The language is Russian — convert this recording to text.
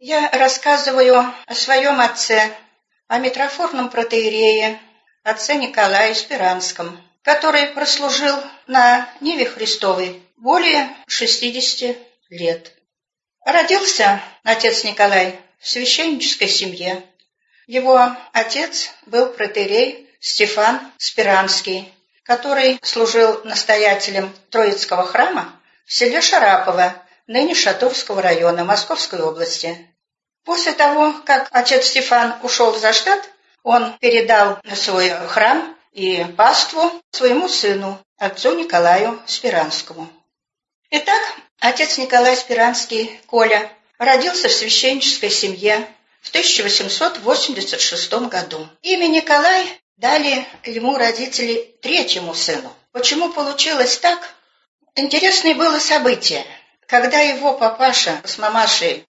Я рассказываю о своем отце, о митрофорном протоиерее, отце Николае Спиранском, который прослужил на Ниве Христовой более 60 лет. Родился отец Николай в священнической семье. Его отец был протоиерей Стефан Спиранский, который служил настоятелем Троицкого храма в селе Шарапово, ныне Шатурского района Московской области. После того, как отец Стефан ушел за штат, он передал свой храм и паству своему сыну, отцу Николаю Спиранскому. Итак, отец Николай Спиранский, Коля, родился в священнической семье в 1886 году. Имя Николай дали ему родители третьему сыну. Почему получилось так? Интересное было событие. Когда его папаша с мамашей